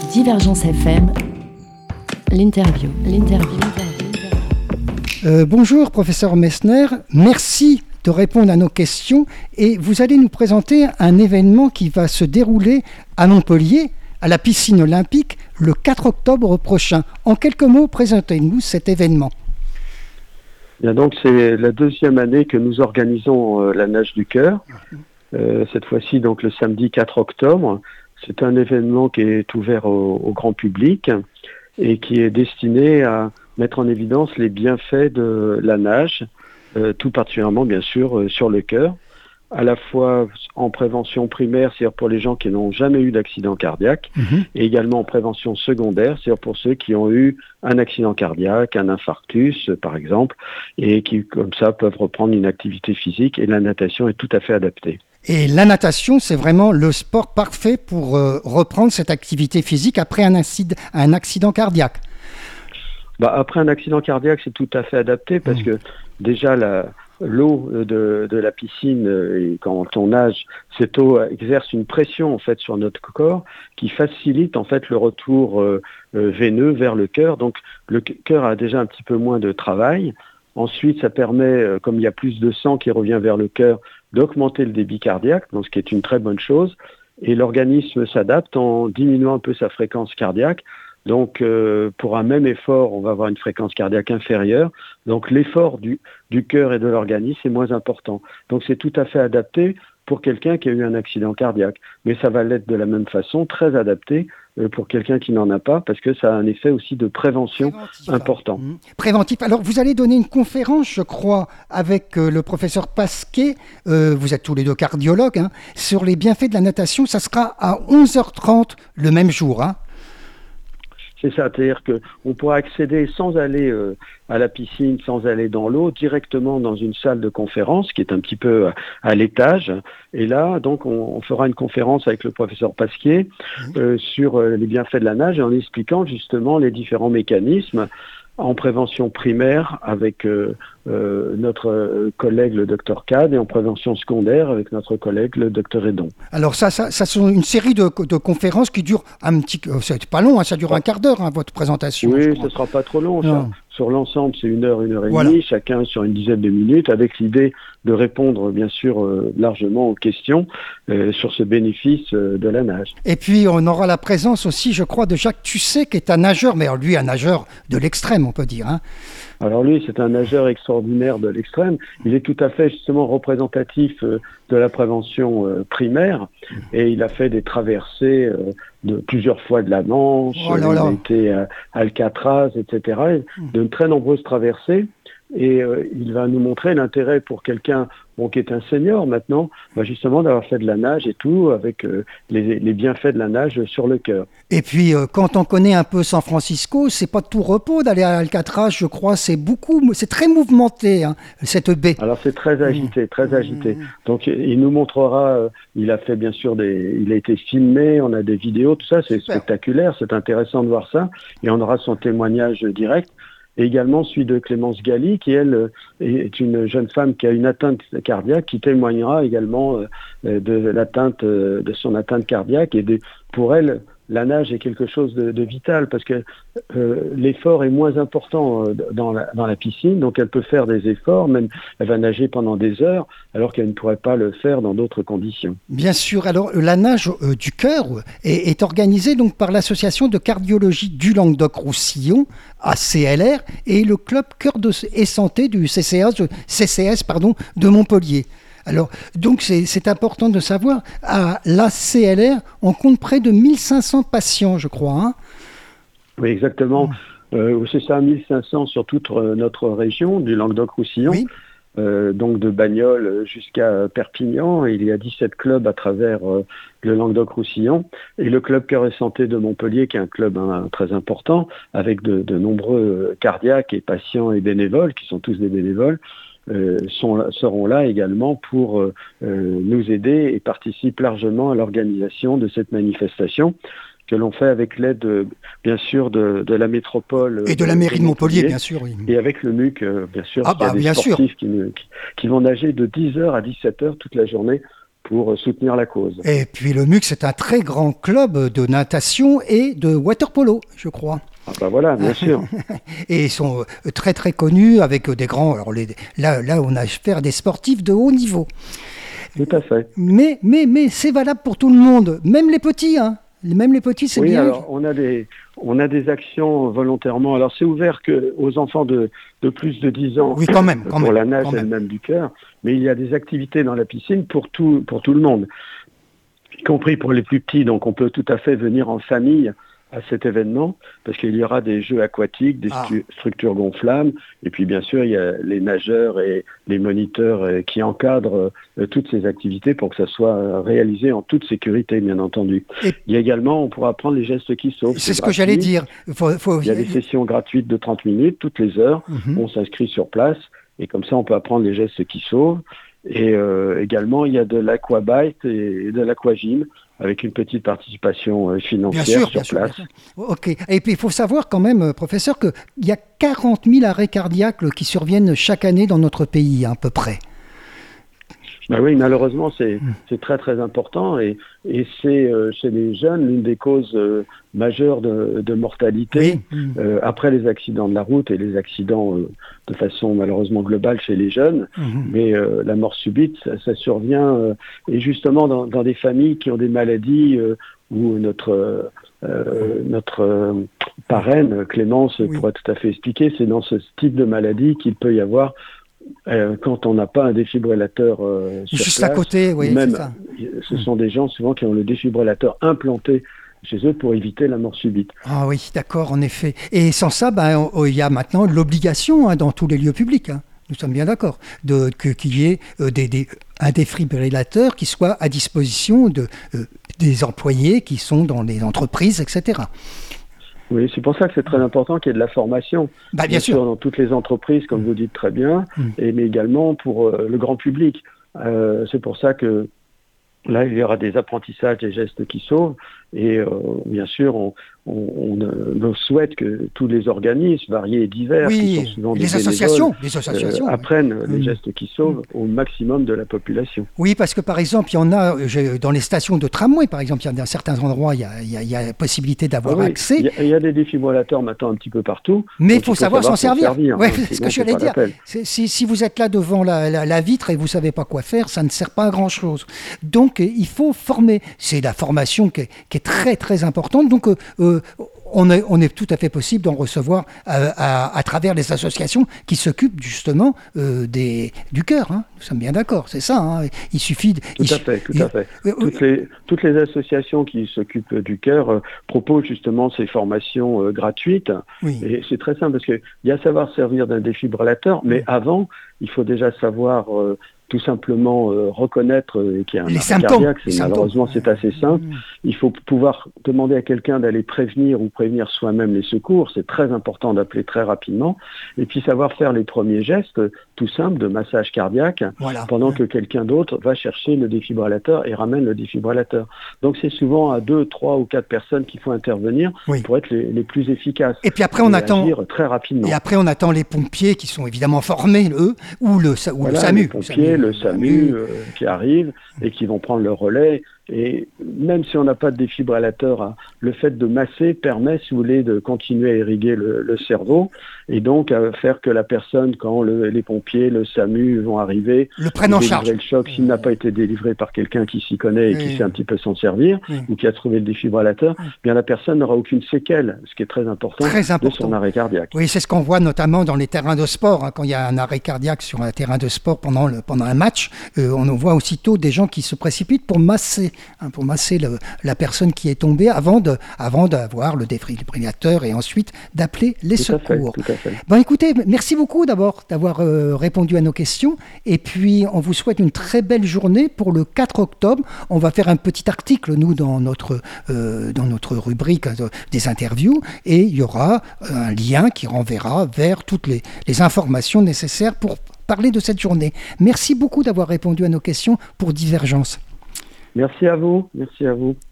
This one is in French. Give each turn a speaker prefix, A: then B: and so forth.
A: Divergence FM, l'interview.
B: Bonjour professeur Messner, merci de répondre à nos questions et vous allez nous présenter un événement qui va se dérouler à Montpellier, à la piscine olympique, le 4 octobre prochain. En quelques mots, présentez-nous cet événement.
C: Bien, donc c'est la deuxième année que nous organisons la nage du cœur. Cette fois-ci donc le samedi 4 octobre. C'est un événement qui est ouvert au grand public et qui est destiné à mettre en évidence les bienfaits de la nage, tout particulièrement bien sûr sur le cœur, à la fois en prévention primaire, c'est-à-dire pour les gens qui n'ont jamais eu d'accident cardiaque, et également en prévention secondaire, c'est-à-dire pour ceux qui ont eu un accident cardiaque, un infarctus par exemple, et qui comme ça peuvent reprendre une activité physique, et la natation est tout à fait adaptée.
B: Et la natation, c'est vraiment le sport parfait pour reprendre cette activité physique après un accident cardiaque.
C: Après un accident cardiaque, c'est tout à fait adapté parce que déjà l'eau de la piscine, et quand on nage, cette eau exerce une pression en fait sur notre corps qui facilite en fait le retour veineux vers le cœur. Donc le cœur a déjà un petit peu moins de travail. Ensuite, ça permet, comme il y a plus de sang qui revient vers le cœur, d'augmenter le débit cardiaque, donc ce qui est une très bonne chose. Et l'organisme s'adapte en diminuant un peu sa fréquence cardiaque. Donc, pour un même effort, on va avoir une fréquence cardiaque inférieure. Donc, l'effort du cœur et de l'organisme est moins important. Donc, c'est tout à fait adapté pour quelqu'un qui a eu un accident cardiaque. Mais ça va l'être de la même façon, très adapté pour quelqu'un qui n'en a pas, parce que ça a un effet aussi de prévention important.
B: Préventif. Alors, vous allez donner une conférence, je crois, avec le professeur Pasquet, vous êtes tous les deux cardiologues, sur les bienfaits de la natation. Ça sera à 11h30 le même jour,
C: C'est ça, c'est-à-dire qu'on pourra accéder sans aller à la piscine, sans aller dans l'eau, directement dans une salle de conférence qui est un petit peu à l'étage. Et là, donc, on fera une conférence avec le professeur Pasquier sur les bienfaits de la nage et en expliquant justement les différents mécanismes en prévention primaire avec notre collègue le docteur Cade et en prévention secondaire avec notre collègue le docteur Edon.
B: Alors ça sont une série de conférences qui durent c'est pas long, ça dure un quart d'heure votre présentation.
C: Oui, ce sera pas trop long. Ça. Sur l'ensemble, c'est 1 heure et demie, chacun sur une dizaine de minutes, avec l'idée de répondre bien sûr largement aux questions sur ce bénéfice de la nage.
B: Et puis on aura la présence aussi, je crois, de Jacques Tussé qui est un nageur, mais lui un nageur de l'extrême, on peut dire.
C: Alors lui, c'est un nageur extraordinaire de l'extrême. Il est tout à fait justement représentatif de la prévention primaire et il a fait des traversées de plusieurs fois de la Manche, il a été à Alcatraz, etc. De très nombreuses traversées. Et il va nous montrer l'intérêt pour quelqu'un qui est un senior maintenant, justement d'avoir fait de la nage et tout, avec les bienfaits de la nage sur le cœur.
B: Et puis, quand on connaît un peu San Francisco, c'est pas de tout repos d'aller à Alcatraz, je crois, c'est très mouvementé, cette baie.
C: Alors c'est très agité, très agité. Donc il nous montrera, il a fait bien sûr il a été filmé, on a des vidéos, tout ça, c'est spectaculaire, c'est intéressant de voir ça, et on aura son témoignage direct. Et également celui de Clémence Galli, qui elle est une jeune femme qui a une atteinte cardiaque, qui témoignera également de son atteinte cardiaque. Et pour elle, la nage est quelque chose de vital parce que l'effort est moins important dans la piscine, donc elle peut faire des efforts, même elle va nager pendant des heures, alors qu'elle ne pourrait pas le faire dans d'autres conditions.
B: Et sûr, alors la nage du cœur est organisée donc par l'association de cardiologie du Languedoc-Roussillon, ACLR, et le club Cœur et Santé du CCS de Montpellier. Alors, donc c'est important de savoir, à l'ACLR, on compte près de 1500 patients, je crois.
C: Oui, exactement. C'est ça, 1500 sur toute notre région du Languedoc-Roussillon. Oui. Donc de Bagnoles jusqu'à Perpignan. Il y a 17 clubs à travers le Languedoc-Roussillon. Et le club Cœur et Santé de Montpellier, qui est un club très important, avec de nombreux cardiaques et patients et bénévoles, qui sont tous des bénévoles, seront là également pour nous aider et participent largement à l'organisation de cette manifestation que l'on fait avec l'aide, bien sûr, de la métropole.
B: Et de la mairie de Montpellier, bien sûr. Oui.
C: Et avec le MUC, bien sûr. Il y a des sportifs qui vont nager de 10h à 17h toute la journée pour soutenir la cause.
B: Et puis le MUC, c'est un très grand club de natation et de water-polo, je crois.
C: Ah bah voilà, bien sûr.
B: Et ils sont très très connus avec des grands... Alors là, on a affaire à des sportifs de haut niveau.
C: Tout à fait.
B: Mais c'est valable pour tout le monde, même les petits, hein. Même les petits, c'est bien.
C: Oui, alors on a des actions volontairement. Alors c'est ouvert aux enfants de plus de 10 ans.
B: Oui, quand même.
C: Pour la nage elle-même du cœur. Mais il y a des activités dans la piscine pour tout le monde, y compris pour les plus petits. Donc on peut tout à fait venir en famille à cet événement, parce qu'il y aura des jeux aquatiques, des structures gonflables, et puis bien sûr il y a les nageurs et les moniteurs qui encadrent toutes ces activités pour que ça soit réalisé en toute sécurité, bien entendu. Il y a également, on pourra apprendre les gestes qui sauvent.
B: C'est ce que j'allais dire.
C: Il y a des sessions gratuites de 30 minutes, toutes les heures, on s'inscrit sur place, et comme ça on peut apprendre les gestes qui sauvent. Et également, il y a de l'aquabike et de l'aquagym, avec une petite participation financière sur place.
B: Bien sûr. Ok. Et puis, il faut savoir quand même, professeur, qu'il y a 40 000 arrêts cardiaques qui surviennent chaque année dans notre pays, à peu près.
C: Ben oui, malheureusement, c'est très très important et c'est chez les jeunes l'une des causes majeures de mortalité après les accidents de la route et les accidents de façon malheureusement globale chez les jeunes. Mais la mort subite, ça survient et justement dans des familles qui ont des maladies où notre parraine Clémence pourrait tout à fait expliquer, c'est dans ce type de maladie qu'il peut y avoir quand on n'a pas un défibrillateur sur
B: juste
C: place,
B: à côté, oui,
C: même,
B: c'est ça.
C: Ce sont des gens souvent qui ont le défibrillateur implanté chez eux pour éviter la mort subite.
B: Ah oui, d'accord, en effet. Et sans ça, il y a maintenant l'obligation dans tous les lieux publics. Nous sommes bien d'accord qu'il y ait un défibrillateur qui soit à disposition des employés qui sont dans les entreprises, etc.
C: Oui, c'est pour ça que c'est très important qu'il y ait de la formation.
B: Bien sûr,
C: dans toutes les entreprises, comme vous dites très bien, mais également pour le grand public. C'est pour ça que là, il y aura des apprentissages des gestes qui sauvent. Et bien sûr, on souhaite que tous les organismes variés et divers, qui sont souvent des
B: associations
C: apprennent les gestes qui sauvent au maximum de la population.
B: Oui, parce que par exemple, il y en a dans les stations de tramway, par exemple, il y a dans certains endroits, il y a la possibilité d'avoir accès.
C: Il y a des défibrillateurs maintenant un petit peu partout.
B: Mais il faut savoir s'en servir.
C: Oui,
B: c'est ce que je voulais dire. Si vous êtes là devant la vitre et vous ne savez pas quoi faire, ça ne sert pas à grand-chose. Donc, il faut former. C'est la formation qui est très, très importante. Donc, on est tout à fait possible d'en recevoir à travers les associations qui s'occupent justement du cœur. Nous sommes bien d'accord, c'est ça. Il suffit...
C: Tout à fait. Toutes les associations qui s'occupent du cœur proposent justement ces formations gratuites. Oui. Et c'est très simple parce qu'il y a savoir servir d'un défibrillateur, mais avant, il faut déjà savoir... tout simplement reconnaître qu'il y a un arrêt cardiaque, malheureusement c'est assez simple. Il faut pouvoir demander à quelqu'un d'aller prévenir ou prévenir soi-même les secours, c'est très important d'appeler très rapidement, et puis savoir faire les premiers gestes tout simples de massage cardiaque, pendant que quelqu'un d'autre va chercher le défibrillateur et ramène le défibrillateur. Donc c'est souvent à 2, 3 ou 4 personnes qu'il faut intervenir pour être les plus efficaces.
B: Et puis après on attend
C: très rapidement.
B: Et après on attend les pompiers qui sont évidemment formés, eux, ou le SAMU.
C: Le SAMU qui arrive et qui vont prendre le relais. Et même si on n'a pas de défibrillateur, le fait de masser permet, si vous voulez, de continuer à irriguer le cerveau et donc à faire que la personne, quand les pompiers, le SAMU vont arriver,
B: le prennent en charge.
C: Le choc, s'il n'a pas été délivré par quelqu'un qui s'y connaît et qui sait un petit peu s'en servir ou qui a trouvé le défibrillateur, bien la personne n'aura aucune séquelle, ce qui est très important de son arrêt cardiaque.
B: Oui, c'est ce qu'on voit notamment dans les terrains de sport. Quand il y a un arrêt cardiaque sur un terrain de sport pendant un match, on voit aussitôt des gens qui se précipitent pour masser la personne qui est tombée avant d'avoir le défibrillateur et ensuite d'appeler les secours.
C: Tout à fait.
B: Écoutez, merci beaucoup d'avoir répondu à nos questions et puis on vous souhaite une très belle journée pour le 4 octobre. On va faire un petit article, nous, dans notre rubrique des interviews et il y aura un lien qui renverra vers toutes les informations nécessaires pour parler de cette journée. Merci beaucoup d'avoir répondu à nos questions pour Divergence.
C: Merci à vous.